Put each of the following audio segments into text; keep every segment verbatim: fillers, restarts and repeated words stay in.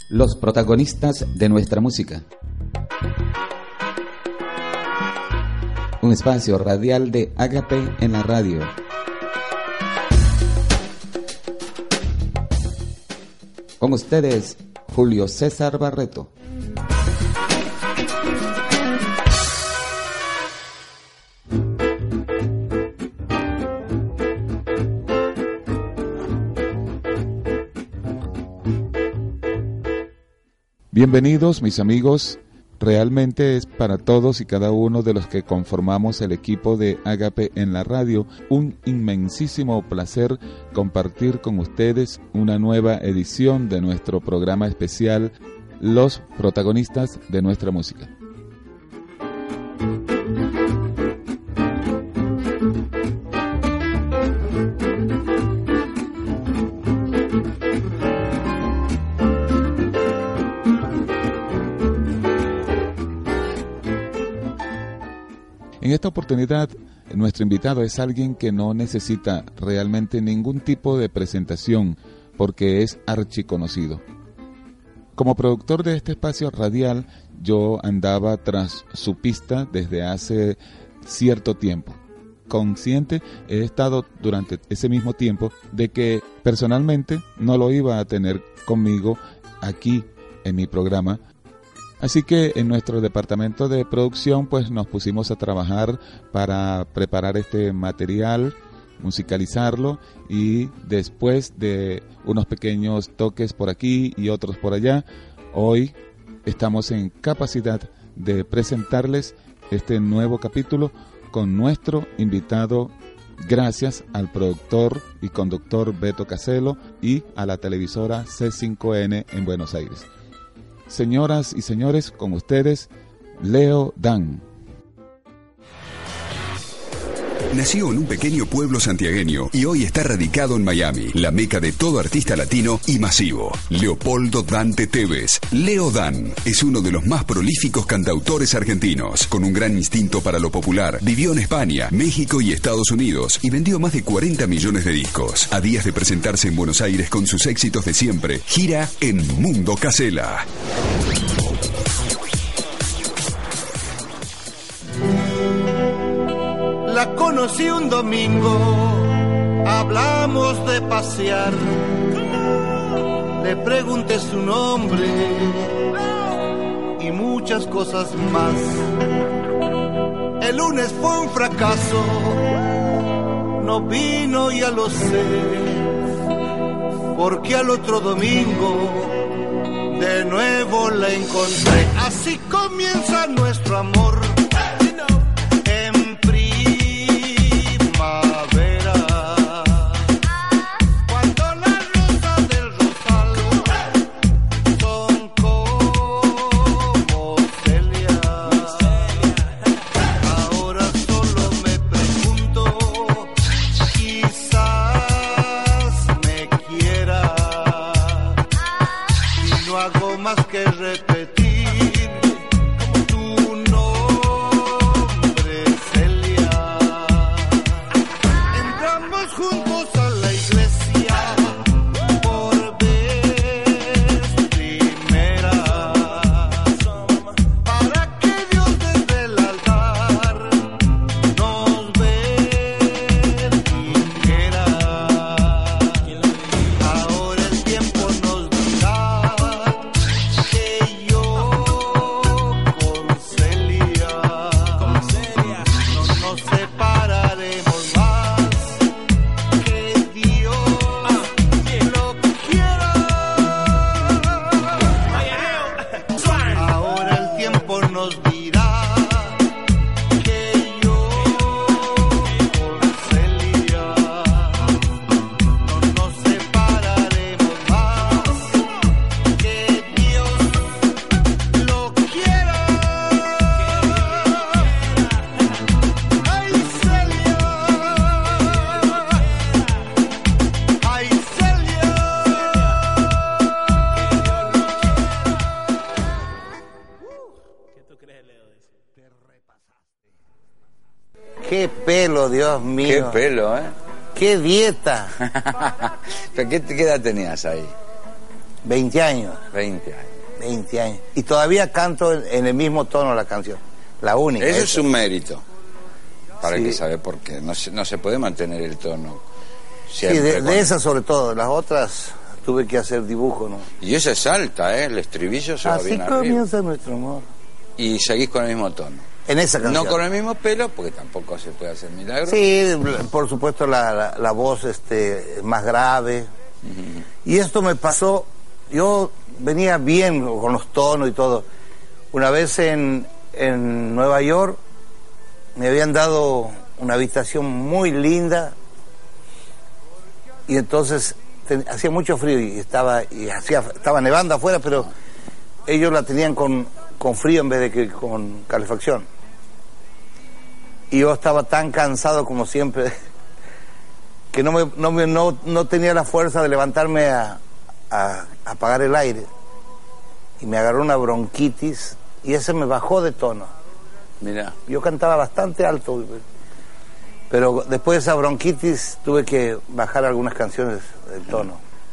Los protagonistas de nuestra música. Un espacio radial de Ágape en la radio. Con ustedes, Julio César Barreto. Bienvenidos, mis amigos. Realmente es para todos y cada uno de los que conformamos el equipo de Ágape en la radio un inmensísimo placer compartir con ustedes una nueva edición de nuestro programa especial, Los protagonistas de nuestra música. En esta oportunidad, nuestro invitado es alguien que no necesita realmente ningún tipo de presentación porque es archiconocido. Como productor de este espacio radial, yo andaba tras su pista desde hace cierto tiempo. Consciente he estado durante ese mismo tiempo de que personalmente no lo iba a tener conmigo aquí en mi programa. Así que en nuestro departamento de producción pues nos pusimos a trabajar para preparar este material, musicalizarlo y después de unos pequeños toques por aquí y otros por allá, hoy estamos en capacidad de presentarles este nuevo capítulo con nuestro invitado, gracias al productor y conductor Beto Caselo y a la televisora C cinco N en Buenos Aires. Señoras y señores, con ustedes, Leo Dan. Nació en un pequeño pueblo santiagueño y hoy está radicado en Miami, la meca de todo artista latino y masivo. Leopoldo Dante Tevez. Leo Dan es uno de los más prolíficos cantautores argentinos. Con un gran instinto para lo popular, vivió en España, México y Estados Unidos y vendió más de cuarenta millones de discos. A días de presentarse en Buenos Aires con sus éxitos de siempre, gira en Mundo Casela. La conocí un domingo, hablamos de pasear, le pregunté su nombre y muchas cosas más. El lunes fue un fracaso, no vino, ya lo sé, porque al otro domingo de nuevo la encontré. Así comienza nuestro amor. Más que repetir tu nombre, Celia. Entramos juntos a la iglesia por vez primera, para que Dios desde el altar nos bendiga. Ahora el tiempo nos dirá que yo con Celia no nos separaremos más, que Dios lo quiera. Ahora el tiempo nos dirá que yo con Celia no nos separaremos más, que Dios lo quiera. Ay, Celia, ay, Celia. ¿Qué tú crees, Leo, de eso? Qué pelo, Dios mío. Qué pelo, ¿eh? Qué dieta. ¿Pero qué, qué edad tenías ahí? veinte años. veinte años. veinte años. Y todavía canto en, en el mismo tono la canción. La única. Eso esa. es un mérito. Para Sí. el que sabe por qué. No se, no se puede mantener el tono. Sí, Siempre de, con- de esa sobre todo. Las otras tuve que hacer dibujo, ¿no? Y esa es alta, ¿eh? El estribillo se va Así bien arriba. comienza nuestro amor. Y seguís con el mismo tono. En esa canción. No con el mismo pelo, porque tampoco se puede hacer milagros. Sí, por supuesto la, la, la voz este, más grave. Y esto me pasó, yo venía bien con los tonos y todo. Una vez en, en Nueva York me habían dado una habitación muy linda y entonces ten- hacía mucho frío y estaba y hacía estaba nevando afuera, pero ellos la tenían con, con frío en vez de que con calefacción. Y yo estaba tan cansado como siempre que no me, no, me, no, no tenía la fuerza de levantarme a, a, a apagar el aire. Y me agarró una bronquitis y ese me bajó de tono. Mirá. Yo cantaba bastante alto, pero después de esa bronquitis tuve que bajar algunas canciones del tono.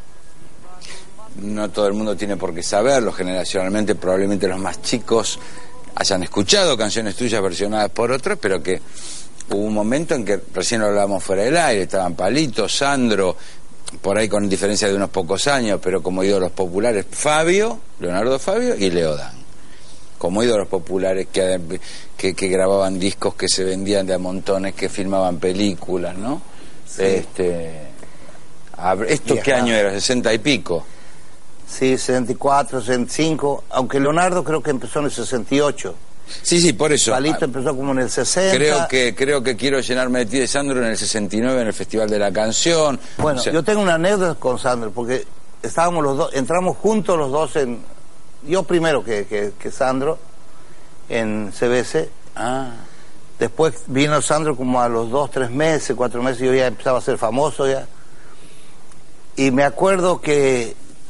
No todo el mundo tiene por qué saberlo. Generacionalmente, probablemente los más chicos hayan escuchado canciones tuyas versionadas por otros, pero que hubo un momento en que recién lo hablábamos fuera del aire, estaban Palito, Sandro, por ahí con diferencia de unos pocos años, pero como ídolos populares, Fabio, Leonardo Fabio y Leodán. Como ídolos populares que, que, que grababan discos que se vendían de a montones, que filmaban películas, ¿no? Sí. Este, a- ¿Esto qué Vieja. año era? ¿sesenta y pico? Sí, sesenta y cuatro, sesenta y cinco, aunque Leonardo creo que empezó en el sesenta y ocho. Sí, sí, por eso. Palito Ah, empezó como en el sesenta. Creo que creo que quiero llenarme de ti de Sandro en el sesenta y nueve en el Festival de la Canción. Bueno, O sea, yo tengo una anécdota con Sandro, porque estábamos los dos, entramos juntos los dos en, yo primero que, que, que Sandro, en C B C, ah, después vino Sandro como a los dos, tres meses, cuatro meses, yo ya empezaba a ser famoso ya, y me acuerdo que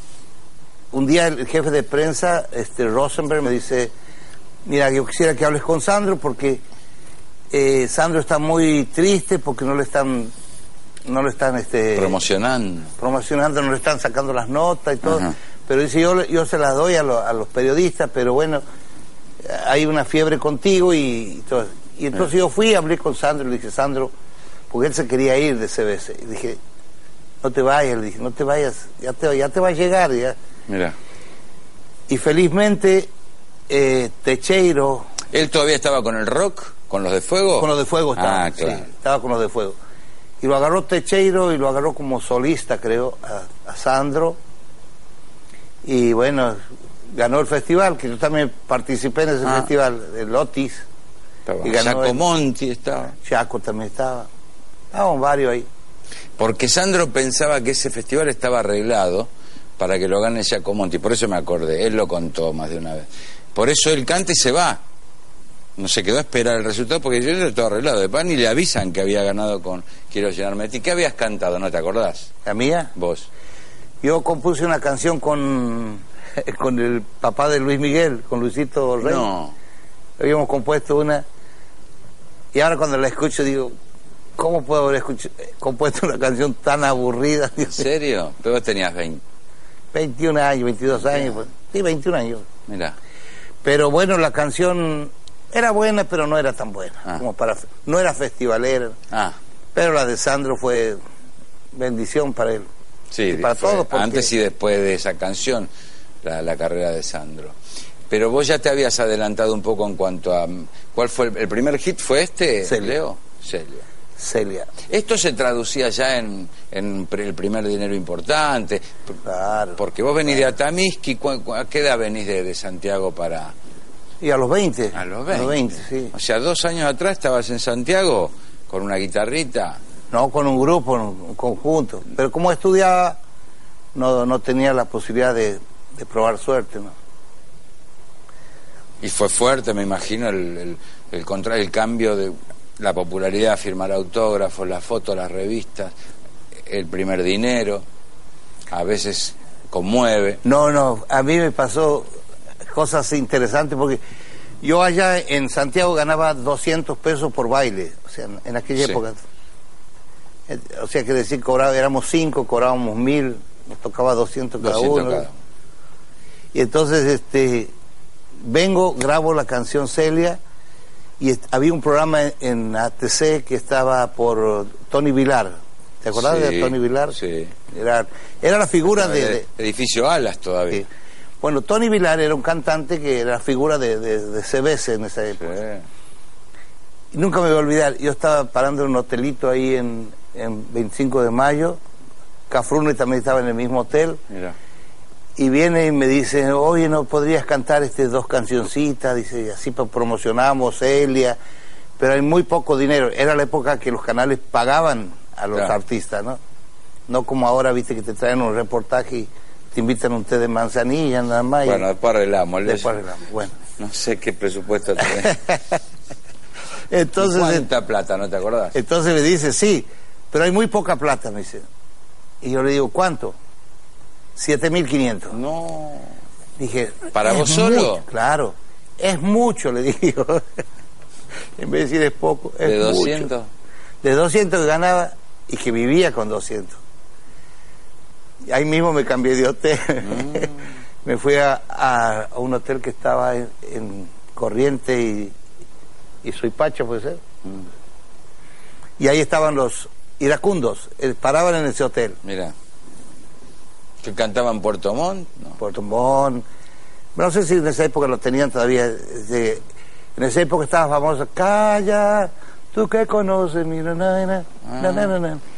un día el jefe de prensa, este Rosenberg, me dice, mira, yo quisiera que hables con Sandro porque eh, Sandro está muy triste porque no le están, no le están, este, promocionando. promocionando, no le están sacando las notas y todo, Ajá. pero dice, yo, yo se las doy a, lo- a los periodistas, pero bueno, hay una fiebre contigo y, y todo. Y entonces yo fui, hablé con Sandro y le dije, Sandro, porque él se quería ir de C B C, y dije, no te vayas, le dije, no te vayas, ya te, ya te va a llegar, ya. Mira, Y felizmente, eh, Techeiro, él todavía estaba con el rock, con los de Fuego. con los de Fuego estaba, Ah, claro. sí, estaba con los de Fuego. Y lo agarró Techeiro y lo agarró como solista, creo, a, a Sandro. Y bueno, ganó el festival, que yo también participé en ese Ah. festival, el Otis. Estaba y ganó Jaco el- Monti estaba. Chaco también estaba. Estaban varios ahí. Porque Sandro pensaba que ese festival estaba arreglado para que lo gane Jaco Monti. Por eso me acordé, él lo contó más de una vez. Por eso él canta y se va. No se quedó a esperar el resultado porque yo ya estaba arreglado. De pan y le avisan que había ganado con Quiero llenarme de ti. ¿Qué habías cantado? ¿No te acordás? La mía, Vos. yo compuse una canción con, con el papá de Luis Miguel, con Luisito Rey. No. Habíamos compuesto una. Y ahora cuando la escucho digo, ¿cómo puedo haber escuch- compuesto una canción tan aburrida? ¿En serio? Pero vos tenías veinte. veintiún años, veintidós años. Pues. Sí, veintiún años. Mirá. Pero bueno, la canción era buena, pero no era tan buena. Ah. Como para, no era festivalera. Ah, Pero la de Sandro fue bendición para él. sí. Y para fue todos, porque- antes y después de esa canción, la, la carrera de Sandro. Pero vos ya te habías adelantado un poco en cuanto a... ¿Cuál fue el, el primer hit? ¿Fue este, Celia. Leo? Celia. Celia. Esto se traducía ya en, en pre- el primer dinero importante, p- Claro. porque vos venís de Atamisqui, ¿cu- cu- ¿a qué edad venís de, de Santiago para...? Y a los veinte. A los veinte. veinte, sí. O sea, dos años atrás estabas en Santiago con una guitarrita. No con un grupo, un conjunto. Pero como estudiaba, no, no tenía la posibilidad de, de probar suerte, ¿no? Y fue fuerte, me imagino, el, el, el, contra, el cambio de la popularidad, firmar autógrafos, las fotos, las revistas, el primer dinero, a veces conmueve. No, no, a mí me pasó cosas interesantes porque yo allá en Santiago ganaba doscientos pesos por baile, o sea, en, en aquella Sí. época. Eh, O sea, que decir, cobraba, éramos cinco, cobrábamos mil, nos tocaba doscientos cada doscientos uno. cada uno. Y entonces este vengo, grabo la canción Celia, y est- había un programa en, en A T C que estaba por Tony Vilar. ¿Te acordás Sí, de Tony Vilar? sí. Era, era la figura No, de... el de- edificio Alas todavía. sí. Bueno, Tony Vilar era un cantante que era figura de, de, de C B S en esa Sí. época. Y nunca me voy a olvidar, yo estaba parando en un hotelito ahí en, en veinticinco de mayo, Cafrune también estaba en el mismo hotel, Mira. y viene y me dice, oye, ¿no podrías cantar este dos cancioncitas? Dice, y así pues promocionamos Celia, pero hay muy poco dinero. Era la época que los canales pagaban a los Claro. artistas, ¿no? No como ahora, viste, que te traen un reportaje y te invitan un té de manzanilla, nada más. y Bueno, después arreglamos. el- después arreglamos. Bueno. No sé qué presupuesto tenés. Entonces, ¿Cuánta plata, no te acordás? entonces me dice, sí, pero hay muy poca plata, me dice. Y yo le digo, ¿cuánto? siete mil quinientos. No. Dije, ¿Para "Es vos solo?" mucho". Claro, es mucho, le digo. En vez de decir es poco, es ¿De mucho. doscientos? De doscientos que ganaba y que vivía con doscientos. Y ahí mismo me cambié de hotel. Mm. Me fui a, a, a un hotel que estaba en, en Corriente y, y Suipacha, puede ser. Mm. Y ahí estaban los iracundos, eh, paraban en ese hotel. Mira. ¿Que cantaban Puerto Montt? No. Puerto Montt. No sé si en esa época lo tenían todavía. de- en esa época estaba famoso, calla, tú que conoces, mira, na, na, na, na, na, na.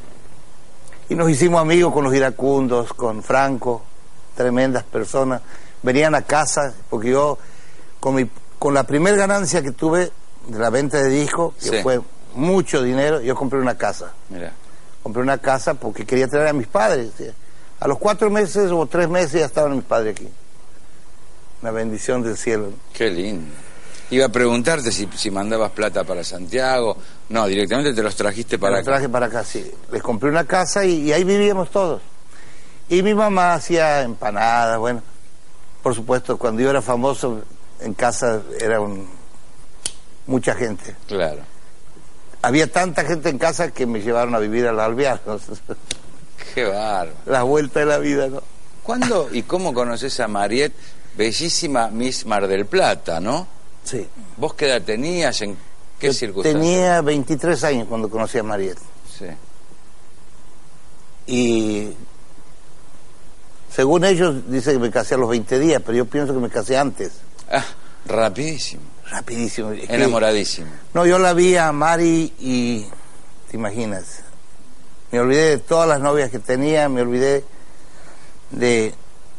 Y nos hicimos amigos con los iracundos, con Franco, tremendas personas. Venían a casa, porque yo, con, mi, con la primera ganancia que tuve de la venta de discos, que Sí. fue mucho dinero, yo compré una casa. Mira. Compré una casa porque quería traer a mis padres. ¿sí? A los cuatro meses o tres meses ya estaban mis padres aquí. Una bendición del cielo. ¿no? Qué lindo. Iba a preguntarte si, si mandabas plata para Santiago. No, directamente te los trajiste para Me lo traje acá. para acá, sí. Les compré una casa y, y ahí vivíamos todos. Y mi mamá hacía empanadas, bueno. Por supuesto, cuando yo era famoso, en casa era un, mucha gente. Claro. Había tanta gente en casa que me llevaron a vivir a la Alvear. ¿no? Qué bárbaro. La vuelta de la vida, ¿no? ¿Cuándo y cómo conoces a Mariette, bellísima Miss Mar del Plata, no? Sí. ¿Vos qué edad tenías? ¿En qué Yo circunstancias? tenía veintitrés años cuando conocí a Mariette. Sí. Y según ellos dicen que me casé a los veinte días, pero yo pienso que me casé antes, Ah, rapidísimo. rapidísimo. Es que- Enamoradísimo. no, yo la vi a Mari y te imaginas, me olvidé de todas las novias que tenía, me olvidé de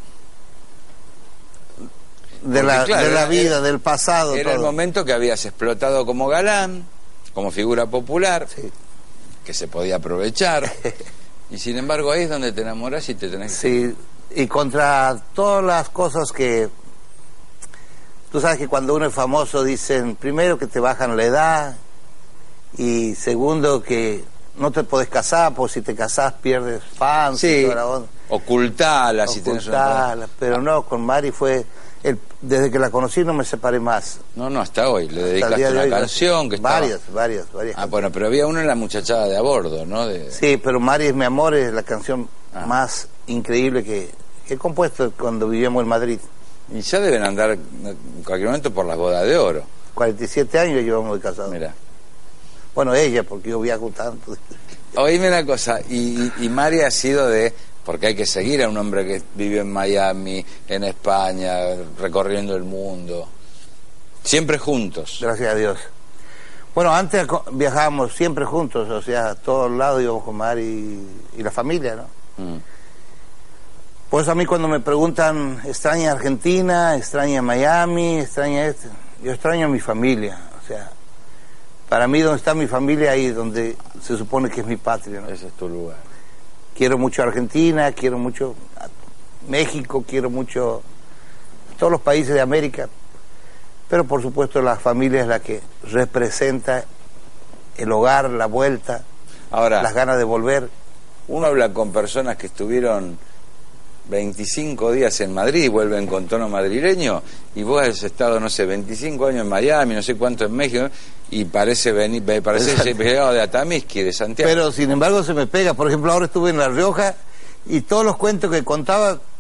de, Porque, la, claro, de la era- vida, era- del pasado, Era el todo. momento que habías explotado como galán, como figura popular, Sí. que se podía aprovechar. Y sin embargo ahí es donde te enamoras y te tenés que... Sí, y contra todas las cosas que... Tú sabes que cuando uno es famoso dicen, primero que te bajan la edad, y segundo que no te podés casar, porque si te casás pierdes fans y Sí, toda la onda. ocultala si tenés una... Ocultarla, pero no, con Mari fue... el- desde que la conocí no me separé más. No, no, hasta hoy. Le Hasta el dedicaste día de una hoy, canción que estaba... Varias, varias, varias. Ah, bueno, pero había una en La muchachada de a bordo, ¿no? De... Sí, pero Mari es mi amor, es la canción Ah. más increíble que he compuesto cuando vivíamos en Madrid. Y ya deben andar en cualquier momento por las bodas de oro. cuarenta y siete años llevamos de casados. Mira. Bueno, ella, porque yo viajo tanto. Oíme una cosa, y, y, y Mari ha sido de... Porque hay que seguir a un hombre que vive en Miami, en España, recorriendo el mundo. Siempre juntos. Gracias a Dios. Bueno, antes co- viajábamos siempre juntos, o sea, a todos lados íbamos con Mari y, y la familia, ¿no? Mm. Por eso a mí cuando me preguntan, ¿extraña Argentina? ¿Extraña Miami? ¿Extraña este? Yo extraño a mi familia, o sea, para mí donde está mi familia, ahí es donde se supone que es mi patria, ¿no? Ese es tu lugar. Quiero mucho a Argentina, quiero mucho a México, quiero mucho a todos los países de América, pero por supuesto la familia es la que representa el hogar, la vuelta, Ahora, las ganas de volver. uno habla con personas que estuvieron veinticinco días en Madrid y vuelven con tono madrileño, y vos has estado, no sé, veinticinco años en Miami, no sé cuánto en México, y parece venir, parece Exacto. llegado de Atamisqui, de Santiago. Pero sin embargo se me pega. Por ejemplo, ahora estuve en La Rioja y todos los cuentos que contaba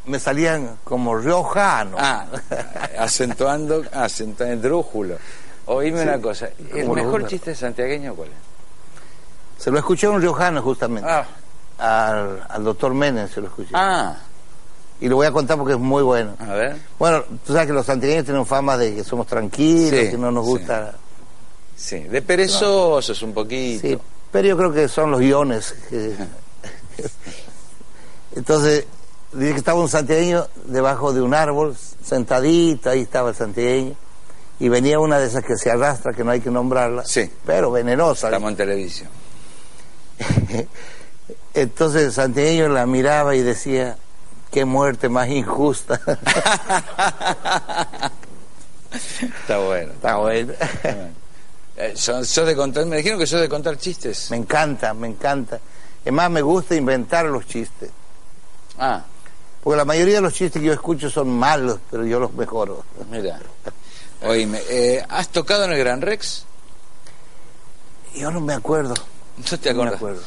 me salían como riojano. Ah, acentuando, acentuando, drújulo. Oíme sí, una cosa, ¿el mejor chiste santiagueño cuál es? Se lo escuché a un riojano justamente. Ah. Al, al doctor Menem se lo escuché. Ah. Y lo voy a contar porque es muy bueno. A ver. Bueno, tú sabes que los santiagueños tienen fama de que somos tranquilos, sí, que no nos gusta... Sí, sí. De perezosos no. Un poquito. Sí, pero yo creo que son los guiones. Que... Entonces, dice que estaba un santiagueño debajo de un árbol, sentadito, ahí estaba el santiagueño, y venía una de esas que se arrastra, que no hay que nombrarla, sí, pero venenosa. Estamos en televisión. Entonces el santiagueño la miraba y decía, qué muerte más injusta. Está bueno. Está bueno. Eh, ¿sos, sos de contar, me dijeron que sos de contar chistes. Me encanta, me encanta. Es más, me gusta inventar los chistes. Ah. Porque la mayoría de los chistes que yo escucho son malos, pero yo los mejoro. Mira. Oíme, eh, ¿has tocado en el Gran Rex? Yo no me acuerdo. ¿No te acuerdas? No me acuerdo.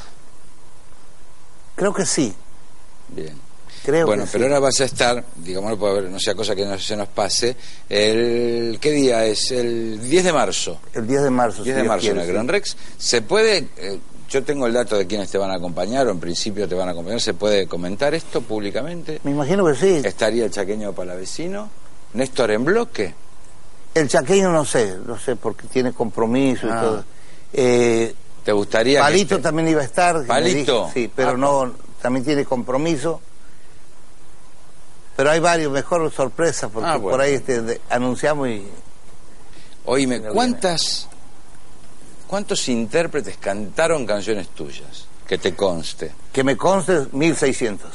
Creo que sí. Bien. Creo bueno, que pero sí. Ahora vas a estar, digamos, no, no sea cosa que no se nos pase, el ¿qué día es? El diez de marzo. El diez de marzo. diez de marzo en el Gran Rex. ¿Se puede, eh, yo tengo el dato de quiénes te van a acompañar, o en principio te van a acompañar, ¿se puede comentar esto públicamente? Me imagino que sí. ¿Estaría el chaqueño palavecino? ¿Néstor en bloque? El chaqueño no sé, no sé, porque tiene compromiso ah. y todo. Eh, ¿Te gustaría Palito que este... también iba a estar. ¿Palito? Dijo, sí, pero ah, no, también tiene compromiso. Pero hay varios, mejor sorpresa, porque ah, bueno. por ahí este, de, anunciamos y... Oíme, ¿cuántas, ¿cuántos intérpretes cantaron canciones tuyas? Que te conste. Que me conste, mil seiscientos.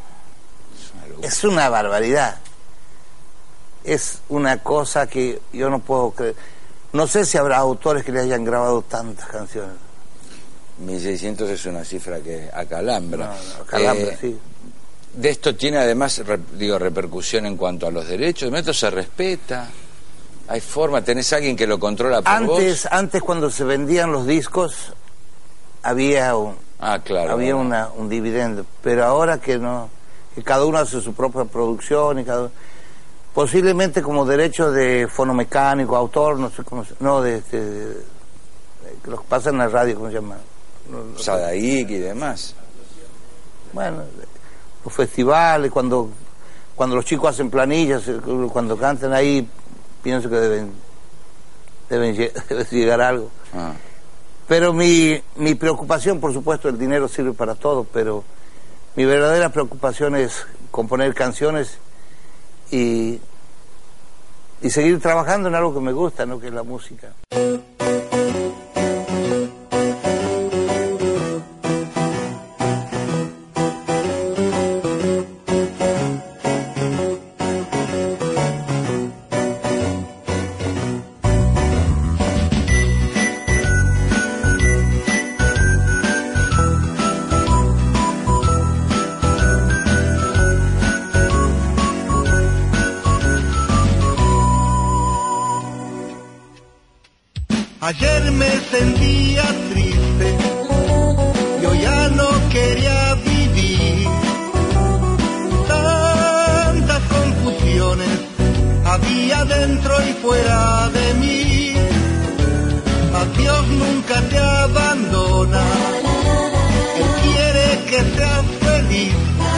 Es una barbaridad. Es una cosa que yo no puedo creer. No sé si habrá autores que le hayan grabado tantas canciones. mil seiscientos es una cifra que acalambra. No, no, acalambra, eh, sí. De esto tiene además, re, digo, repercusión en cuanto a los derechos. ¿Esto se respeta? ¿Hay forma? ¿Tenés alguien que lo controla por antes, vos? Antes, cuando se vendían los discos, había un, ah, claro, había bueno. una, un dividendo. Pero ahora que no, que cada uno hace su propia producción y cada posiblemente como derecho de fonomecánico, autor, no sé cómo se, no, de, de, de, de que los pasan en la radio, ¿cómo se llama? No, no, Sadaik y demás. Bueno, los festivales, cuando cuando los chicos hacen planillas, cuando cantan ahí, pienso que deben deben, deben llegar a algo. Ah. Pero mi, mi preocupación, por supuesto, el dinero sirve para todo, pero mi verdadera preocupación es componer canciones y, y seguir trabajando en algo que me gusta, ¿no? Que es la música. Ayer me sentía triste, yo ya no quería vivir. Tantas confusiones había dentro y fuera de mí. Mas Dios nunca te abandona, Él quiere que seas feliz.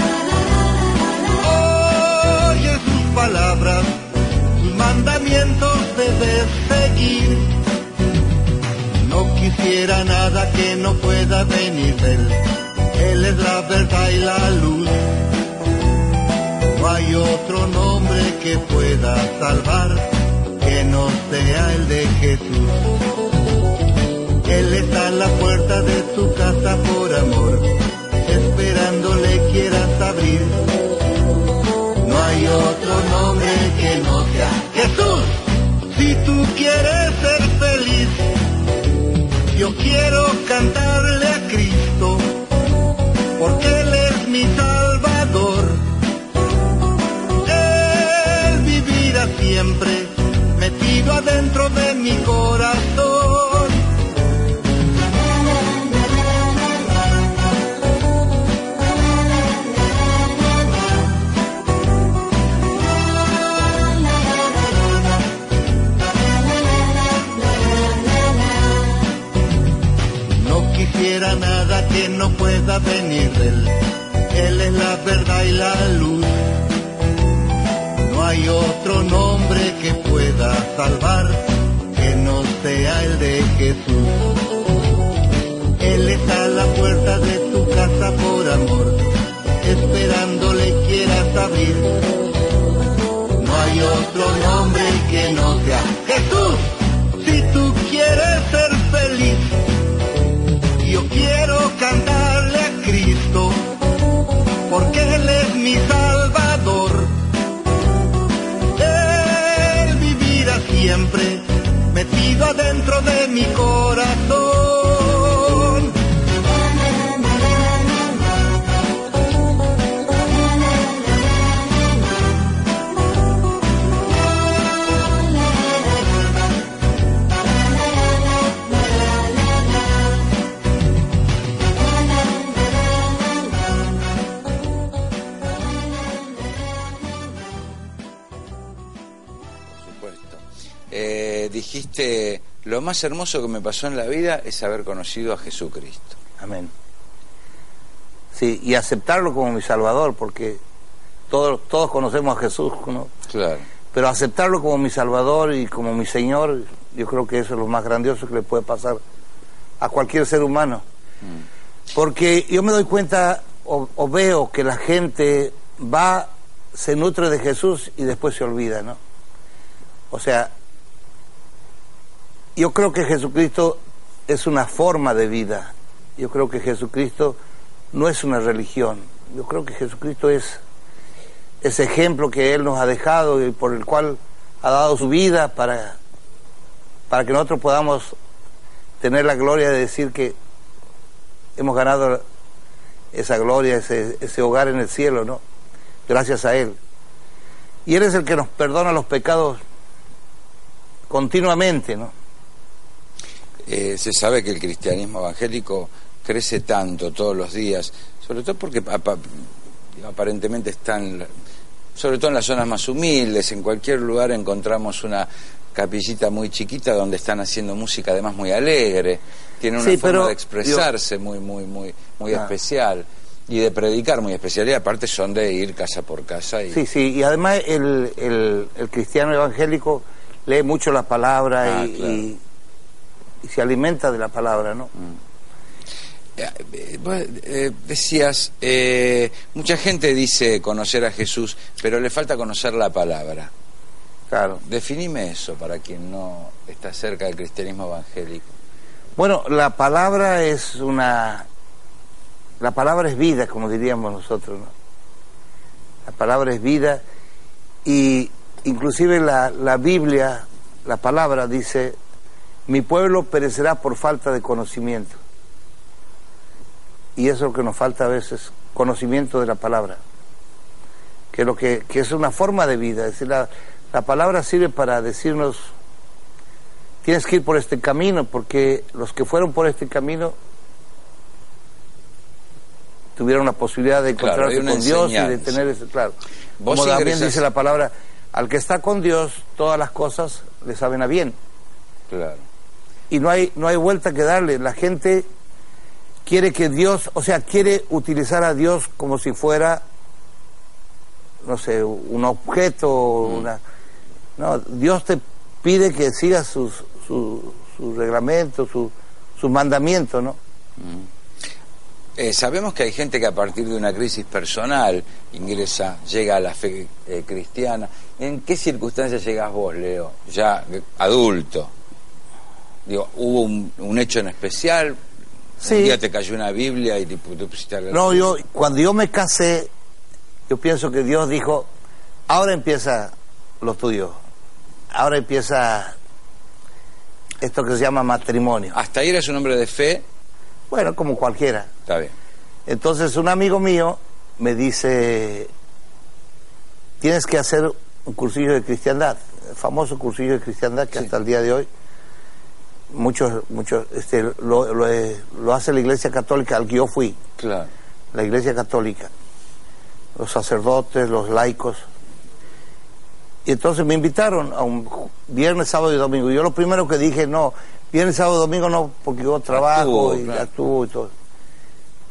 Oye sus palabras, sus mandamientos debes seguir. No quisiera nada que no pueda venir de Él. Él es la verdad y la luz. No hay otro nombre que pueda salvar que no sea el de Jesús. Él está en la puerta de tu casa por amor, esperando le quieras abrir. No hay otro nombre que no sea Jesús. Si tú quieres ser feliz, yo quiero cantarle a Cristo, porque Él es mi Salvador. Él vivirá siempre metido adentro de mi corazón. pueda venir de Él. Él es la verdad y la luz. No hay otro nombre que pueda salvar que no sea el de Jesús. Él está a la puerta de tu casa por amor, esperando le quieras abrir. No hay otro nombre que no sea Jesús. Si tú quieres ser feliz, yo quiero cantarle a Cristo, porque Él es mi Salvador. Él vivirá siempre metido adentro de mi corazón. Eh, dijiste, lo más hermoso que me pasó en la vida es haber conocido a Jesucristo. Amén. Sí, y aceptarlo como mi Salvador, porque todos, todos conocemos a Jesús, ¿no? Claro. Pero aceptarlo como mi Salvador y como mi Señor, yo creo que eso es lo más grandioso que le puede pasar a cualquier ser humano. Mm. Porque yo me doy cuenta o, o veo que la gente va, se nutre de Jesús y después se olvida, ¿no? O sea, yo creo que Jesucristo es una forma de vida. Yo creo que Jesucristo no es una religión. Yo creo que Jesucristo es ese ejemplo que Él nos ha dejado y por el cual ha dado su vida para, para que nosotros podamos tener la gloria de decir que hemos ganado esa gloria, ese, ese hogar en el cielo, ¿no? Gracias a Él. Y Él es el que nos perdona los pecados continuamente, ¿no? Eh, se sabe que el cristianismo evangélico crece tanto todos los días, sobre todo porque ap aparentemente están, sobre todo en las zonas más humildes, en cualquier lugar encontramos una capillita muy chiquita donde están haciendo música además muy alegre, tienen una sí, forma de expresarse yo... muy muy muy muy ah. especial y de predicar muy especial, y aparte son de ir casa por casa y... Sí, sí, y además el, el, el cristiano evangélico lee mucho la palabra ah, y, claro. y y se alimenta de la palabra, ¿no? Mm. Eh, eh, decías, eh, mucha gente dice conocer a Jesús, pero le falta conocer la palabra. Claro. Definime eso para quien no está cerca del cristianismo evangélico. Bueno, la palabra es una... La palabra es vida, como diríamos nosotros, ¿no? La palabra es vida y inclusive la, la Biblia, la palabra dice... Mi pueblo perecerá por falta de conocimiento. Y eso es lo que nos falta a veces, conocimiento de la palabra. Que, lo que, que es una forma de vida. Es decir, la, la palabra sirve para decirnos, tienes que ir por este camino, porque los que fueron por este camino tuvieron la posibilidad de encontrarse claro, con Dios y de tener ese, claro. Como ingresas... también dice la palabra, al que está con Dios, todas las cosas le saben a bien. Claro. Y no hay no hay vuelta que darle. La gente quiere que Dios, o sea, quiere utilizar a Dios como si fuera, no sé, un objeto, mm. una... No, Dios te pide que sigas sus sus su reglamentos, sus su mandamientos, ¿no? Mm. Eh, sabemos que hay gente que a partir de una crisis personal ingresa, llega a la fe eh, cristiana. ¿En qué circunstancias llegás vos, Leo? Ya eh, adulto. Digo, ¿hubo un, un hecho en especial? Sí. Un día te cayó una Biblia y te, te pusiste a leer. No, yo, cuando yo me casé, yo pienso que Dios dijo, ahora empieza lo tuyo, ahora empieza esto que se llama matrimonio. ¿Hasta ahí eres un hombre de fe? Bueno, como cualquiera. Está bien. Entonces un amigo mío me dice, tienes que hacer un cursillo de cristiandad, el famoso cursillo de cristiandad que sí. hasta el día de hoy muchos muchos este lo, lo, lo hace la Iglesia Católica al que yo fui. Claro. La Iglesia Católica, los sacerdotes, los laicos. Y entonces me invitaron a un viernes, sábado y domingo. Yo lo primero que dije, no, viernes, sábado y domingo no, porque yo trabajo actúo, y claro. actúo y todo.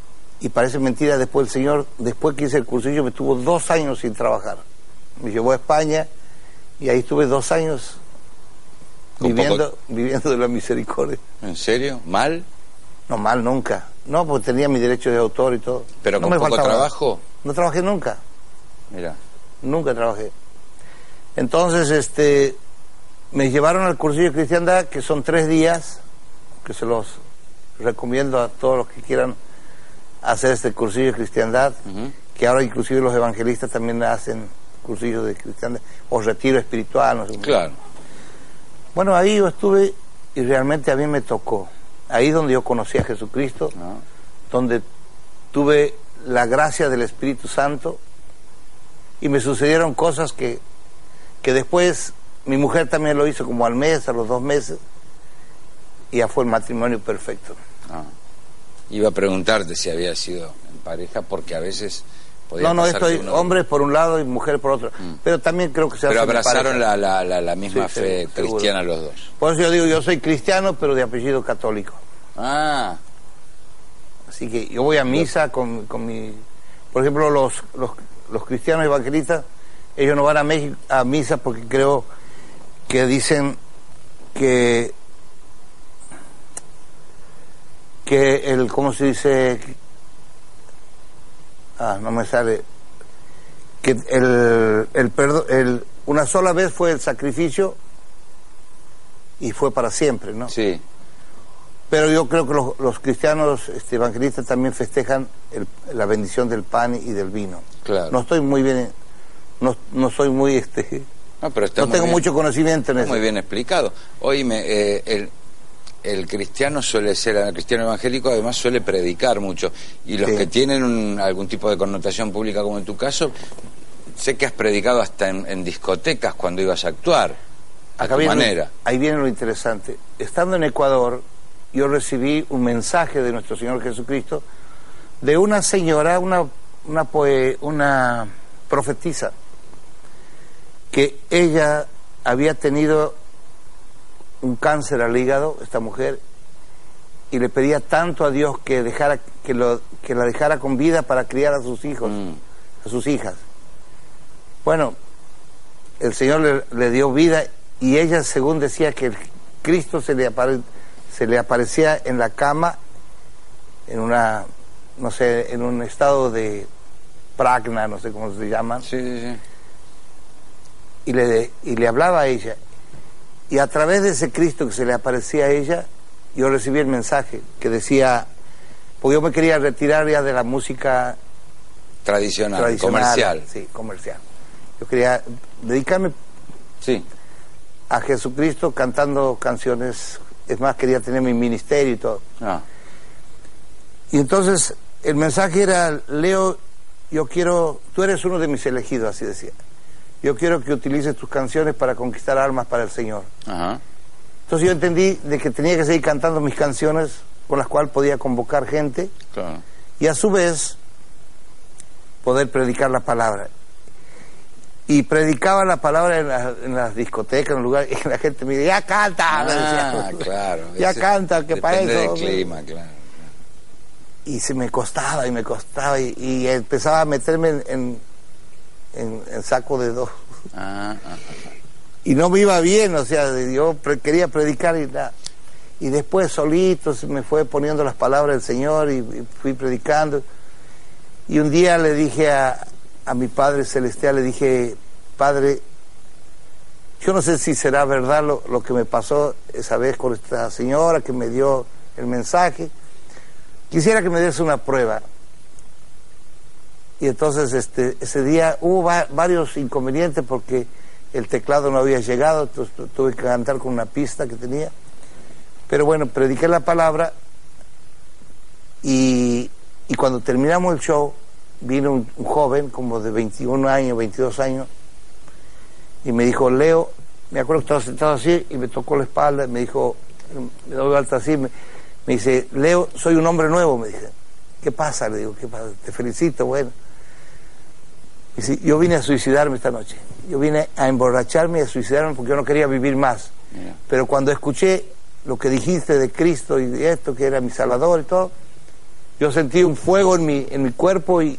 Y parece mentira, después el Señor, después que hice el cursillo, me tuvo dos años sin trabajar. Me llevó a España y ahí estuve dos años viviendo, poco... viviendo de la misericordia. ¿En serio? ¿Mal? No, mal nunca. No, porque tenía mis derechos de autor y todo. ¿Pero no con poco trabajo? No trabajé nunca. Mira. Nunca trabajé. Entonces, este, me llevaron al cursillo de cristiandad, que son tres días, que se los recomiendo a todos los que quieran hacer este cursillo de cristiandad, uh-huh. que ahora inclusive los evangelistas también hacen cursillos de cristiandad, o retiro espiritual, no sé. Claro. Bueno, ahí yo estuve y realmente a mí me tocó. Ahí donde yo conocí a Jesucristo, uh-huh. donde tuve la gracia del Espíritu Santo, y me sucedieron cosas que, que después mi mujer también lo hizo como al mes, a los dos meses, y ya fue el matrimonio perfecto. Ah. Iba a preguntarte si había sido en pareja, porque a veces podía no, no, pasar estoy uno... hombres por un lado y mujer por otro, mm. pero también creo que se pero hace abrazaron la, la, la, la misma sí, fe seguro, cristiana seguro. los dos. Por eso yo digo, yo soy cristiano, pero de apellido católico. Ah. Así que yo voy a misa con, con mi... Por ejemplo, los, los, los cristianos evangelistas, ellos no van a, México, a misa porque creo que dicen que... que el, ¿cómo se dice? Ah, no me sale. Que el, el perdón, el, una sola vez fue el sacrificio y fue para siempre, ¿no? Sí. Pero yo creo que los, los cristianos este, evangelistas también festejan el, la bendición del pan y del vino. Claro. No estoy muy bien, no, no soy muy, este, no, pero está no muy tengo bien, mucho conocimiento en está eso. Muy bien explicado. Oíme, eh, el el cristiano suele ser, el cristiano evangélico además suele predicar mucho, y los sí. que tienen un, algún tipo de connotación pública, como en tu caso, sé que has predicado hasta en, en discotecas cuando ibas a actuar, a Acá tu viene, manera. Ahí viene lo interesante. Estando en Ecuador, yo recibí un mensaje de nuestro Señor Jesucristo de una señora, una, una, poe, una profetisa, que ella había tenido un cáncer al hígado, esta mujer, y le pedía tanto a Dios que dejara que lo que la dejara con vida para criar a sus hijos, mm. a sus hijas. Bueno, el Señor le, le dio vida, y ella, según decía, que el Cristo se le apare, se le aparecía en la cama, en una, no sé, en un estado de pragna, no sé cómo se llaman. Sí, sí, sí. Y le y le hablaba a ella. Y a través de ese Cristo que se le aparecía a ella, yo recibí el mensaje que decía, porque yo me quería retirar ya de la música tradicional, tradicional comercial. Sí, comercial. Yo quería dedicarme sí. a Jesucristo cantando canciones, es más, quería tener mi ministerio y todo. Ah. Y entonces el mensaje era, Leo, yo quiero, tú eres uno de mis elegidos, así decía. Yo quiero que utilices tus canciones para conquistar almas para el Señor. Ajá. Entonces yo entendí de que tenía que seguir cantando mis canciones con las cuales podía convocar gente, claro. y a su vez poder predicar la palabra. Y predicaba la palabra en, la, en las discotecas, en los lugares, y la gente me decía, ya canta, ah, me decía, claro. ya Ese, canta, que para eso. Depende del clima, claro. Y se me costaba y me costaba, y, y empezaba a meterme en, en, en, en saco de dos. Ah, ah, ah. Y no me iba bien, o sea, yo pre quería predicar y nada. Y después solito se me fue poniendo las palabras del Señor y, y fui predicando. Y un día le dije a, a mi Padre Celestial, le dije, Padre, yo no sé si será verdad lo, lo que me pasó esa vez con esta señora que me dio el mensaje. Quisiera que me diese una prueba. Y entonces este, ese día hubo va varios inconvenientes porque el teclado no había llegado, entonces tuve que cantar con una pista que tenía. Pero bueno, prediqué la palabra y, y cuando terminamos el show, vino un, un joven como de veintiún años, veintidós años, y me dijo, Leo, me acuerdo que estaba sentado así y me tocó la espalda, y me dijo, me doy alta así, me, me dice, Leo, soy un hombre nuevo, me dice. ¿Qué pasa? Le digo, ¿qué pasa? Te felicito, bueno. Y dice, yo vine a suicidarme esta noche, yo vine a emborracharme y a suicidarme porque yo no quería vivir más. Yeah. Pero cuando escuché lo que dijiste de Cristo y de esto, que era mi Salvador y todo, Yo sentí un fuego en mi, en mi cuerpo y,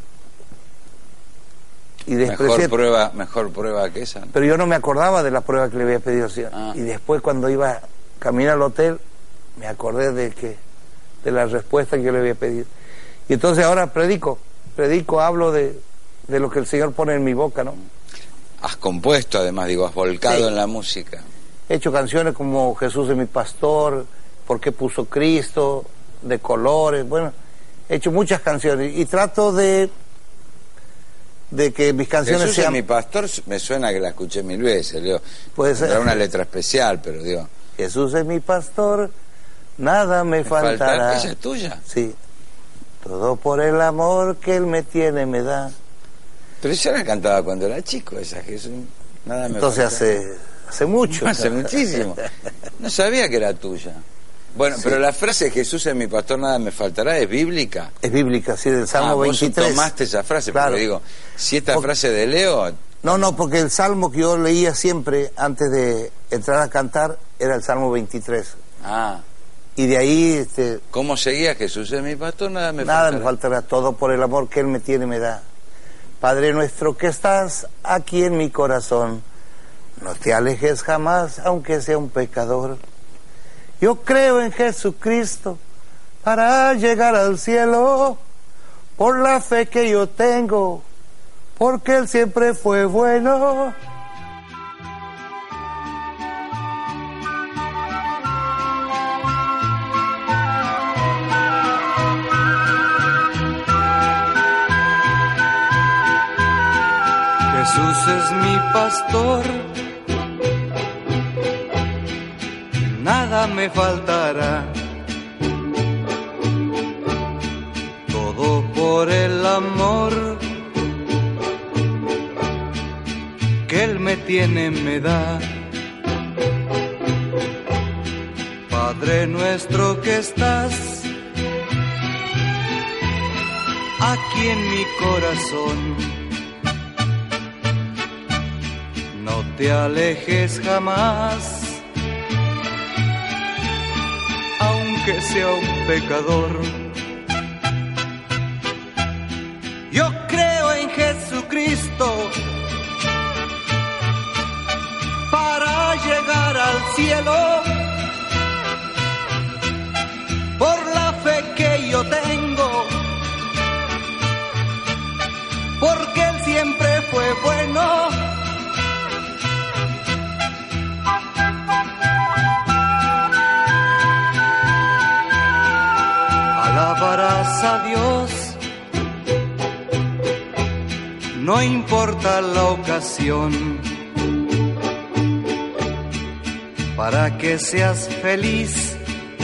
y desprecié. Mejor prueba, mejor prueba que esa. Pero yo no me acordaba de la prueba que le había pedido al Señor. Ah. Y después cuando iba a caminar al hotel, me acordé de que de la respuesta que yo le había pedido. Y entonces ahora predico, predico, hablo de, de lo que el Señor pone en mi boca, ¿no? Has compuesto, además, digo, has volcado Sí. en la música. He hecho canciones como Jesús es mi pastor, ¿por qué puso Cristo?, de colores, bueno, he hecho muchas canciones y trato de de que mis canciones Jesús sean... es mi pastor, me suena que la escuché mil veces, Leo. Puede ser. Era una letra especial, pero digo... Jesús es mi pastor, nada me, ¿Me faltará. falta? ¿Esa es tuya? Sí. Todo por el amor que Él me tiene me da. Pero yo la cantaba cuando era chico, esa Jesús. Nada me Entonces falta. hace hace mucho. Hace muchísimo. No sabía que era tuya. Bueno, Sí. pero la frase Jesús es mi pastor, nada me faltará, ¿es bíblica? Es bíblica, sí, del Salmo ah, vos veintitrés. tomaste esa frase, Claro. pero digo, si esta Porque- frase de Leo... No, no, porque el Salmo que yo leía siempre antes de entrar a cantar era el Salmo veintitrés. Ah, Y de ahí este, ¿cómo seguía Jesús es mi pastor, nada me nada faltará? me faltará, todo por el amor que Él me tiene me da. Padre nuestro que estás aquí en mi corazón, no te alejes jamás, aunque sea un pecador. Yo creo en Jesucristo para llegar al cielo, por la fe que yo tengo, porque Él siempre fue bueno. Jesús es mi pastor, nada me faltará. Todo por el amor que Él me tiene me da. Padre nuestro que estás aquí en mi corazón, no te alejes jamás, aunque sea un pecador. Yo creo en Jesucristo para llegar al cielo, por la fe que yo tengo, porque Él siempre fue bueno. Alabarás a Dios, no importa la ocasión, para que seas feliz,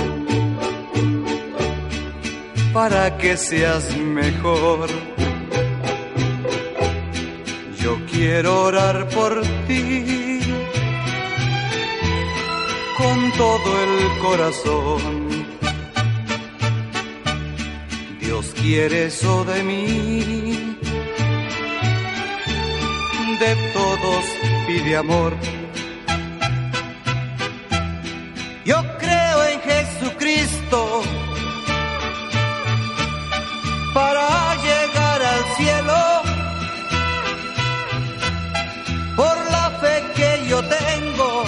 para que seas mejor. Yo quiero orar por ti con todo el corazón. Dios quiere eso de mí, de todos pide amor. Yo creo en Jesucristo para llegar al cielo, por la fe que yo tengo,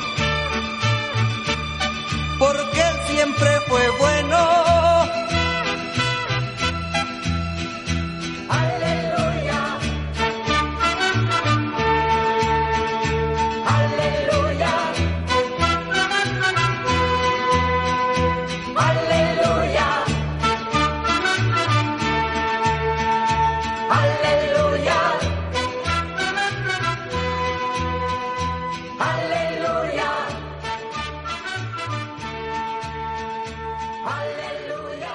porque Él siempre fue bueno. Aleluya, aleluya, aleluya, aleluya, aleluya, aleluya.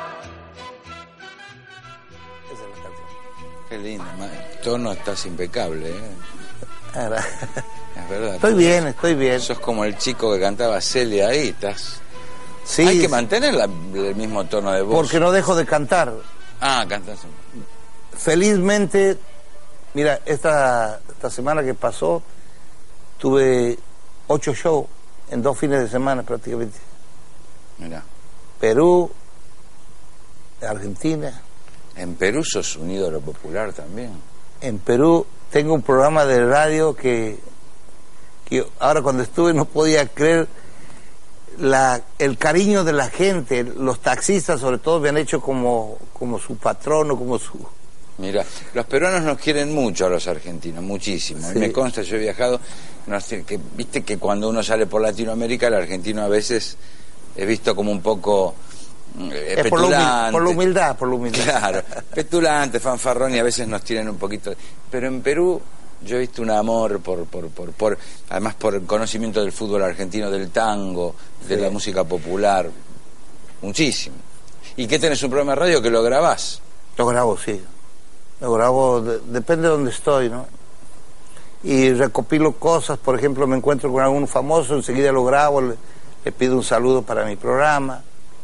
Esa es la canción. Qué lindo, ma- el tono estás impecable, ¿eh? Ahora, Es verdad. Estoy bien, estoy bien. Sos como el chico que cantaba Celia ahí, estás... Sí, Hay que mantener la- el mismo tono de voz. porque no dejo de cantar. Ah, cantas. Felizmente, mira, esta, esta semana que pasó, tuve ocho shows en dos fines de semana prácticamente. Mirá. Perú, Argentina. En Perú sos un ídolo popular también. En Perú tengo un programa de radio que, que ahora cuando estuve no podía creer la, el cariño de la gente. Los taxistas sobre todo me han hecho como, como su patrono, como su... Mira, los peruanos nos quieren mucho a los argentinos, muchísimo. Sí. Me consta, yo he viajado, no sé, que, viste que cuando uno sale por Latinoamérica, el argentino a veces es visto como un poco eh, es petulante. Por la humildad, por la humildad. Claro, petulante, fanfarrón, y a veces nos tienen un poquito. Pero en Perú yo he visto un amor por, por, por, por además por el conocimiento del fútbol argentino, del tango, de sí. la música popular, muchísimo. ¿Y qué tenés un programa de radio que lo grabás? Lo grabo, sí. Lo grabo, de, depende de donde estoy, ¿no? Y recopilo cosas, por ejemplo, me encuentro con algún famoso, enseguida lo grabo, le, le pido un saludo para mi programa.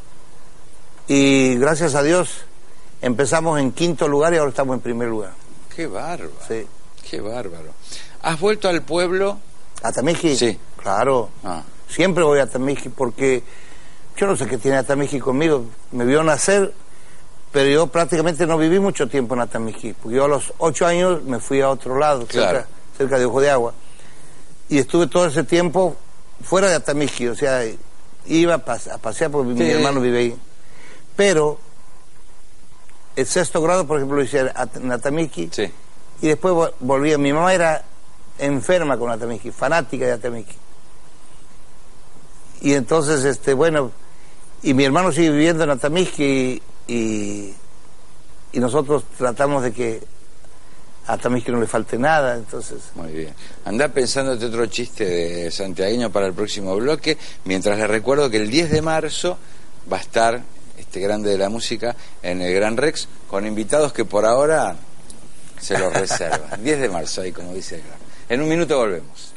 Y gracias a Dios empezamos en quinto lugar y ahora estamos en primer lugar. ¡Qué bárbaro! Sí. ¡Qué bárbaro! ¿Has vuelto al pueblo? ¿A Tamiji? Sí. Claro. Ah. Siempre voy a Tamiji porque yo no sé qué tiene Tamiji conmigo. Me vio nacer, pero yo prácticamente no viví mucho tiempo en Atamiji, porque yo a los ocho años me fui a otro lado, Claro. cerca, cerca de Ojo de Agua, y estuve todo ese tiempo fuera de Atamiji, o sea, iba a, pas- a pasear porque Sí. mi hermano vive ahí. Pero el sexto grado, por ejemplo, lo hice en Atamiji, Sí. y después vol- volví. Mi mamá era enferma con Atamiji, fanática de Atamiji. Y entonces, este, bueno, y mi hermano sigue viviendo en Atamiji y, y, y nosotros tratamos de que a Atamiji no le falte nada, entonces... Muy bien. Andá pensándote otro chiste de santiagueño para el próximo bloque, mientras les recuerdo que el diez de marzo va a estar este grande de la música en el Gran Rex con invitados que por ahora se los reservan. diez de marzo, ahí como dice el Gran. En un minuto volvemos.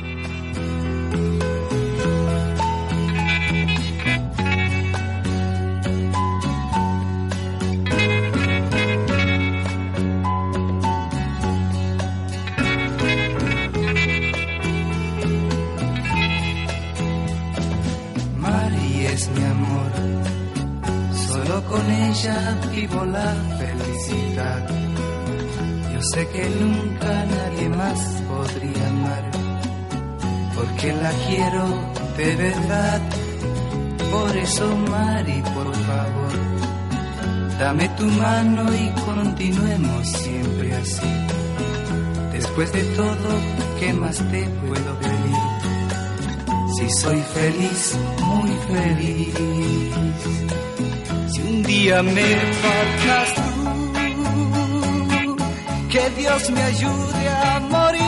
Mari es mi amor, solo con ella vivo la felicidad. Yo sé que nunca nadie más podría amar, porque la quiero de verdad. Por eso, Mari, por favor, dame tu mano y continuemos siempre así. Después de todo, ¿qué más te puedo pedir? Si soy feliz, muy feliz. Si un día me faltas tú, que Dios me ayude a morir,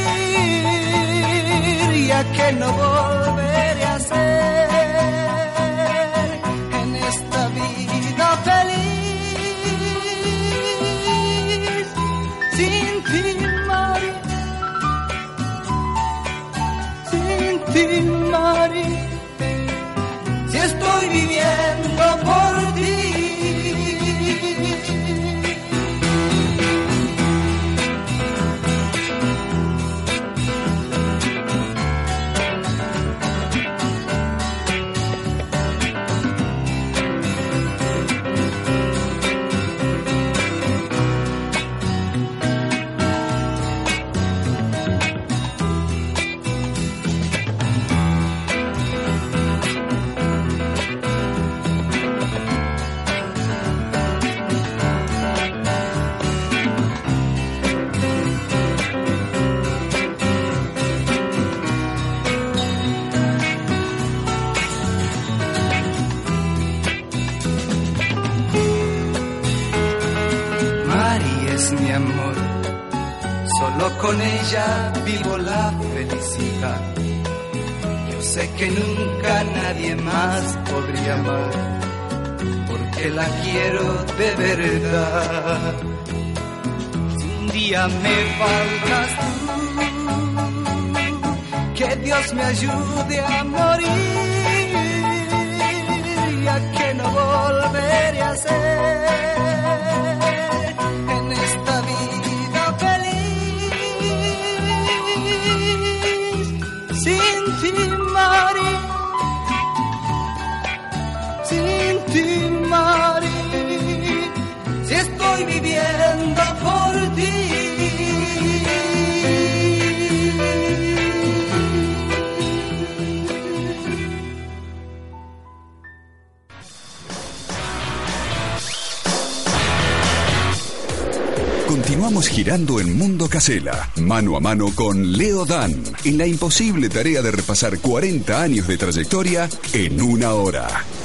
ya que no volveré a ser en esta vida feliz. Sin ti, Mari, sin ti, Mari, si estoy viviendo por ti. Mi amor, solo con ella vivo la felicidad. Yo sé que nunca nadie más podría amar, porque la quiero de verdad. Si un día me faltas tú, que Dios me ayude a morir, ya que no volveré a ser esta vida feliz. Sin ti, Mari, sin ti, Mari, estoy viviendo por ti. Continuamos girando en Mundo Casela, mano a mano con Leo Dan, en la imposible tarea de repasar cuarenta años de trayectoria en una hora.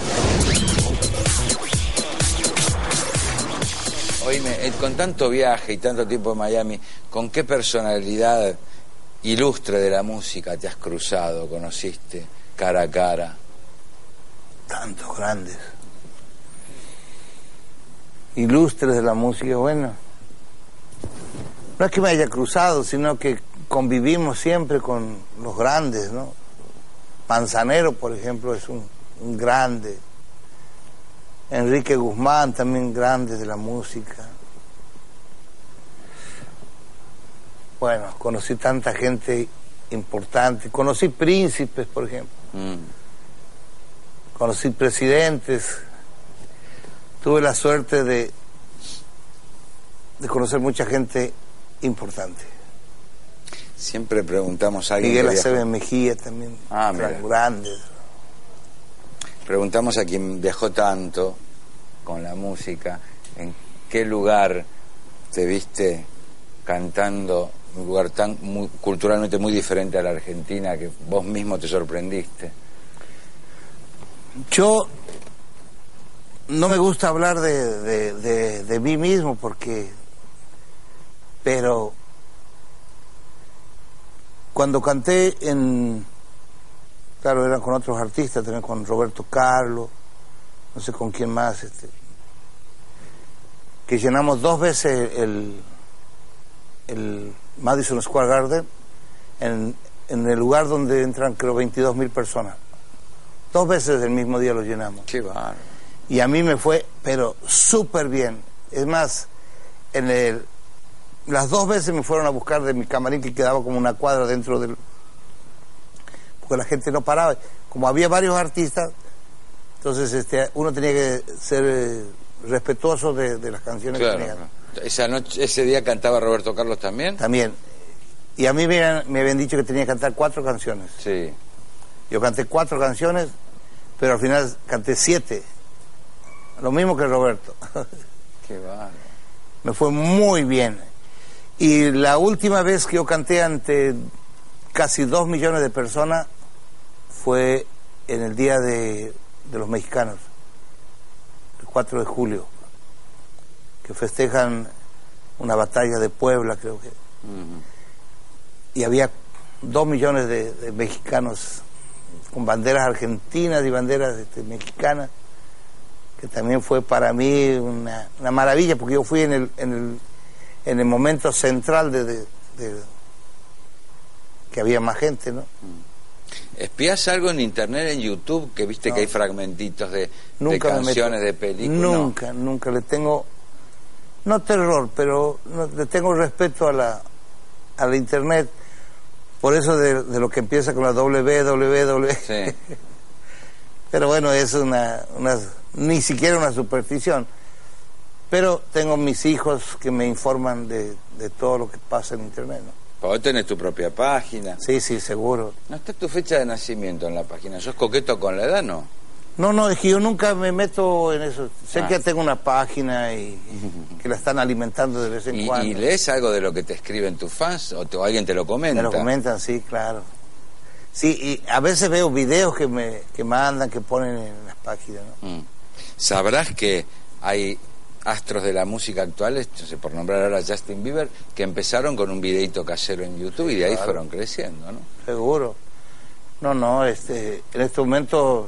Oíme, con tanto viaje y tanto tiempo en Miami, ¿con qué personalidad ilustre de la música te has cruzado, conociste cara a cara? Tantos grandes. Ilustres de la música, bueno. No es que me haya cruzado, sino que convivimos siempre con los grandes, ¿no? Manzanero, por ejemplo, es un, un grande. Enrique Guzmán, también grande de la música. Bueno, conocí tanta gente importante. Conocí príncipes, por ejemplo. Mm. Conocí presidentes. Tuve la suerte de, de conocer mucha gente importante. Siempre preguntamos a alguien. Miguel que Aceves Mejía también. Ah, grande. Preguntamos a quien viajó tanto con la música, ¿en qué lugar te viste cantando, un lugar tan muy, culturalmente muy diferente a la Argentina, que vos mismo te sorprendiste? Yo no me gusta hablar de, de, de, de mí mismo, porque, pero cuando canté en, claro, eran con otros artistas, también con Roberto Carlos, no sé con quién más, este, que llenamos dos veces el, el Madison Square Garden, en, en el lugar donde entran creo veintidós mil personas. Dos veces el mismo día lo llenamos. Qué bárbaro. Y a mí me fue, pero súper bien. Es más, en el, las dos veces me fueron a buscar de mi camarín, que quedaba como una cuadra dentro del... porque la gente no paraba. Como había varios artistas, entonces este, uno tenía que ser eh, respetuoso de, de las canciones claro, que tenían. Esa noche, ese día cantaba Roberto Carlos también. También. Y a mí me habían, me habían dicho que tenía que cantar cuatro canciones. Sí. Yo canté cuatro canciones, pero al final canté siete. Lo mismo que Roberto. Qué bárbaro. Me fue muy bien. Y la última vez que yo canté ante casi dos millones de personas fue en el Día de, de los Mexicanos, el cuatro de julio, que festejan una batalla de Puebla, creo que. Uh-huh. Y había dos millones de, de mexicanos con banderas argentinas y banderas este, mexicanas, que también fue para mí una, una maravilla, porque yo fui en el, en el, en el momento central de, de, de que había más gente, ¿no? ¿Espías algo en internet, en YouTube, que viste no. que hay fragmentitos de, de canciones, de películas? Nunca, no. nunca le tengo, no terror, pero no, le tengo respeto a la, a la internet, por eso de, de lo que empieza con la doble u doble u doble u. Sí. Pero bueno, es una, una, ni siquiera una superstición. Pero tengo mis hijos que me informan de, de todo lo que pasa en internet, ¿no? Vos tenés tu propia página. Sí, sí, seguro. ¿No está tu fecha de nacimiento en la página? ¿Sos coqueto con la edad, no? No, no, es que yo nunca me meto en eso. Sé ah. que tengo una página y que la están alimentando de vez en ¿Y, cuando. ¿Y lees algo de lo que te escriben tus fans o, te, o alguien te lo comenta? Me lo comentan, sí, claro. Sí, y a veces veo videos que me que mandan, que ponen en las páginas, ¿no? Mm. Sabrás que hay astros de la música actuales, no sé, por nombrar ahora a Justin Bieber, que empezaron con un videito casero en YouTube y de ahí claro. fueron creciendo, ¿no? Seguro. No, no, este, en este momento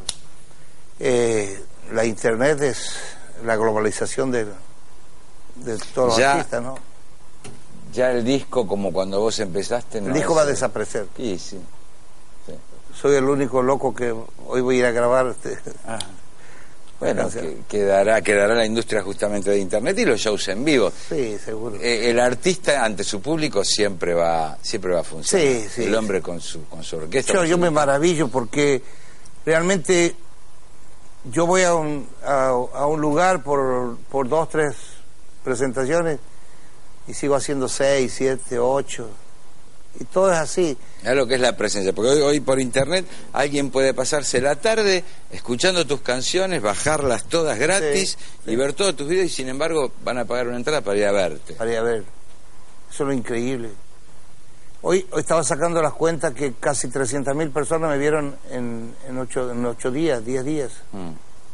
eh, la internet es la globalización de, de todos los ya, artistas, ¿no? Ya el disco, como cuando vos empezaste... El no disco es, va a desaparecer. Sí, sí, sí. Soy el único loco que hoy voy a ir a grabar este... Ah. Bueno, que, quedará quedará la industria justamente de internet y los shows en vivo. Sí, seguro. Eh, el artista ante su público siempre va siempre va a funcionar. Sí, sí. El hombre con su con su orquesta. Yo, con yo su me maravillo porque realmente yo voy a un a, a un lugar por por dos tres presentaciones y sigo haciendo seis, siete, ocho. Y todo es así. Es lo que es la presencia, porque hoy, hoy por internet alguien puede pasarse la tarde escuchando tus canciones, bajarlas todas gratis sí, sí. y ver todos tus videos, y sin embargo van a pagar una entrada para ir a verte. Para ir a ver. Eso es lo increíble. Hoy, hoy estaba sacando las cuentas que casi trescientas mil personas me vieron en, en, ocho, en ocho días, diez días. Mm.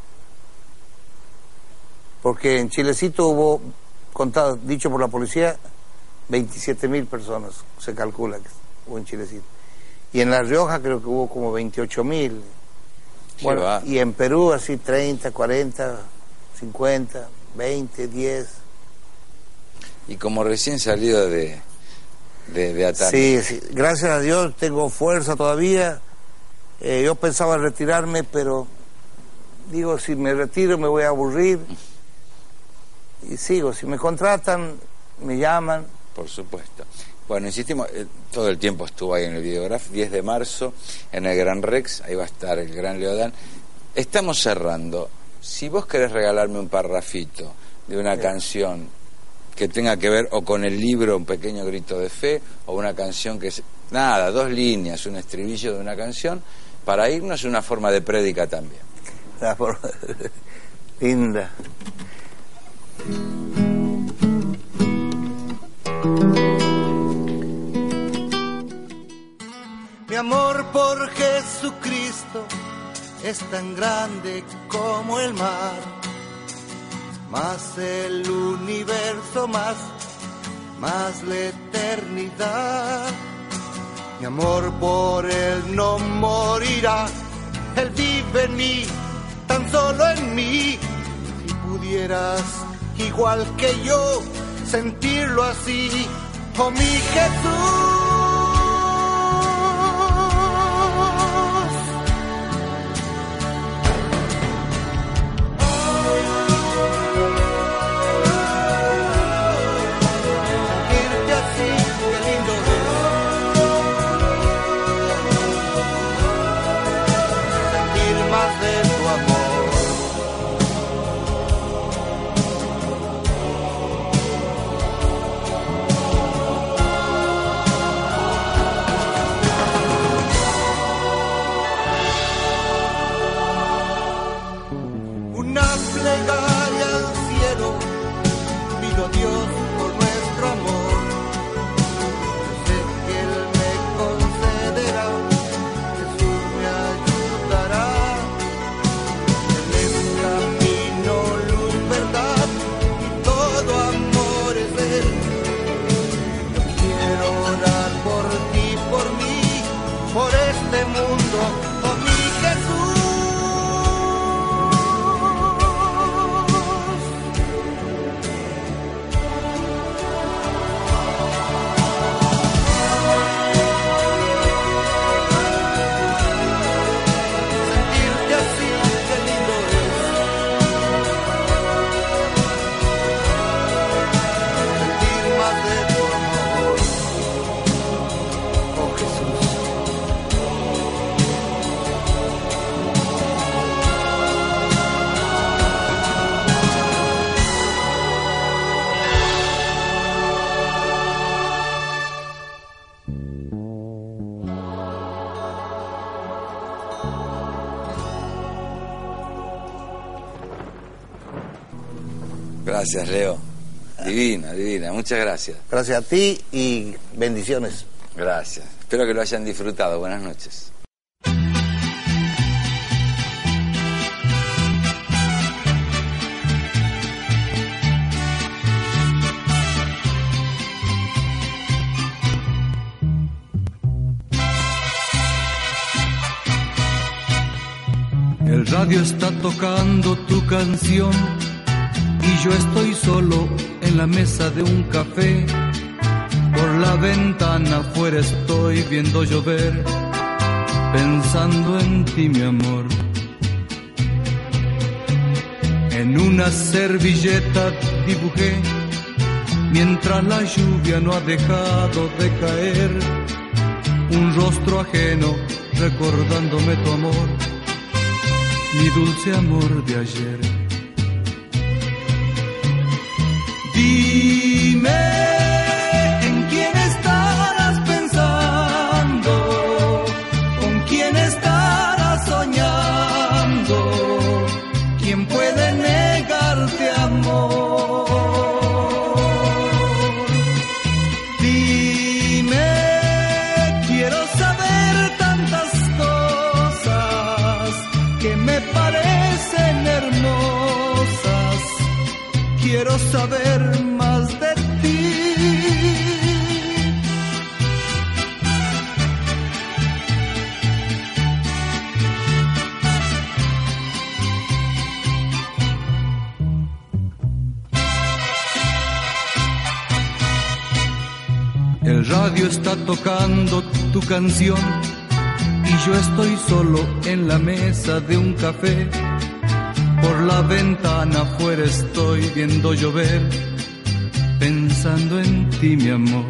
Porque en Chilecito hubo, contado, dicho por la policía, veintisiete mil personas, se calcula que hubo en Chilecito. Y en La Rioja creo que hubo como veintiocho mil. Bueno, y en Perú así treinta, cuarenta, cincuenta, veinte, diez. Y como recién salido de, de, de Atán. Sí, sí, gracias a Dios tengo fuerza todavía. Eh, yo pensaba retirarme, pero digo, si me retiro me voy a aburrir. Y sigo, si me contratan, me llaman. Por supuesto. Bueno, insistimos, eh, todo el tiempo estuvo ahí en el Videograf, diez de marzo, en el Gran Rex, ahí va a estar el Gran Leodán. Estamos cerrando. Si vos querés regalarme un parrafito de una sí. canción que tenga que ver o con el libro Un pequeño grito de fe, o una canción que es, nada, dos líneas, un estribillo de una canción, para irnos una forma de prédica también. La forma... Linda. Mi amor por Jesucristo es tan grande como el mar, más el universo, más, más la eternidad. Mi amor por Él no morirá, Él vive en mí, tan solo en mí. Si pudieras, igual que yo, sentirlo así, oh mi Jesús. Gracias, Leo. Divina, divina. Muchas gracias. Gracias a ti y bendiciones. Gracias. Espero que lo hayan disfrutado. Buenas noches. El radio está tocando tu canción y yo estoy solo en la mesa de un café. Por la ventana afuera estoy viendo llover, pensando en ti, mi amor. En una servilleta dibujé, mientras la lluvia no ha dejado de caer, un rostro ajeno recordándome tu amor, mi dulce amor de ayer. Dime en quién estarás pensando, con quién estarás soñando, quién puede negarte amor. Dime, quiero saber tantas cosas que me parecen hermosas, quiero saber más de ti. El radio está tocando tu canción y yo estoy solo en la mesa de un café. Por la ventana afuera estoy viendo llover, pensando en ti, mi amor.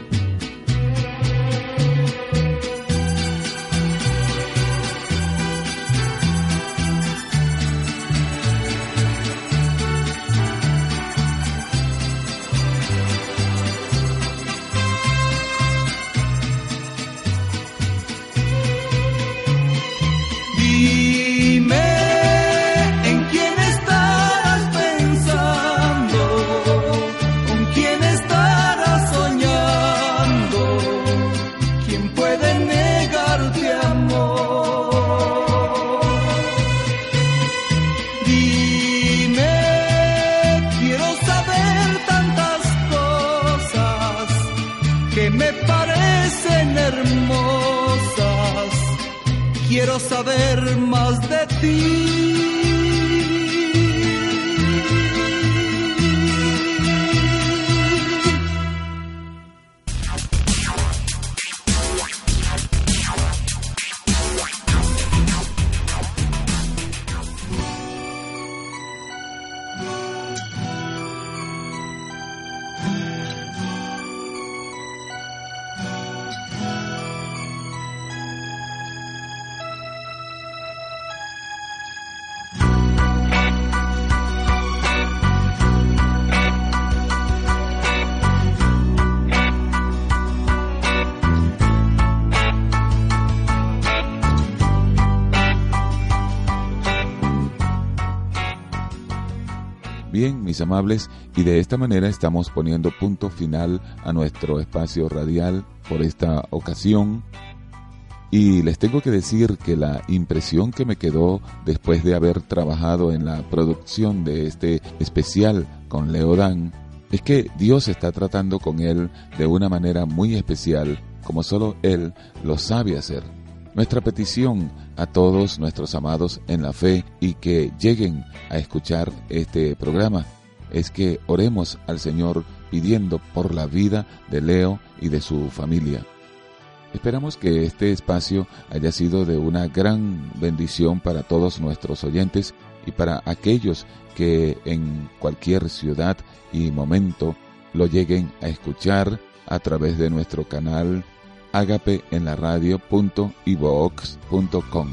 Quiero saber más de ti. Bien, mis amables, y de esta manera estamos poniendo punto final a nuestro espacio radial por esta ocasión. Y les tengo que decir que la impresión que me quedó después de haber trabajado en la producción de este especial con Leo Dan es que Dios está tratando con él de una manera muy especial, como solo Él lo sabe hacer. Nuestra petición a todos nuestros amados en la fe y que lleguen a escuchar este programa es que oremos al Señor pidiendo por la vida de Leo y de su familia. Esperamos que este espacio haya sido de una gran bendición para todos nuestros oyentes y para aquellos que en cualquier ciudad y momento lo lleguen a escuchar a través de nuestro canal agape en la radio punto ivox punto com.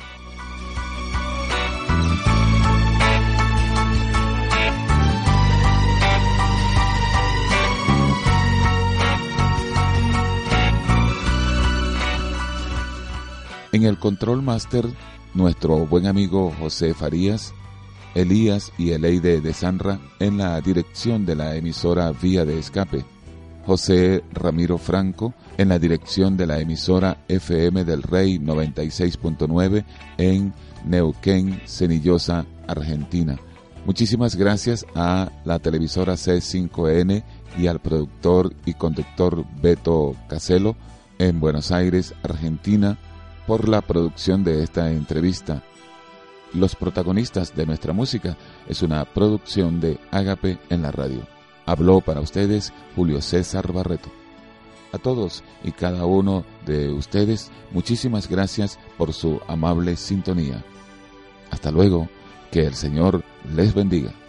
En el Control Master, nuestro buen amigo José Farías, Elías y Eleide de Sanra en la dirección de la emisora Vía de Escape, José Ramiro Franco en la dirección de la emisora F M del Rey noventa y seis punto nueve en Neuquén, Cenillosa, Argentina. Muchísimas gracias a la televisora C cinco N y al productor y conductor Beto Caselo en Buenos Aires, Argentina, por la producción de esta entrevista. Los protagonistas de nuestra música es una producción de Agape en la radio. Habló para ustedes Julio César Barreto. A todos y cada uno de ustedes, muchísimas gracias por su amable sintonía. Hasta luego, que el Señor les bendiga.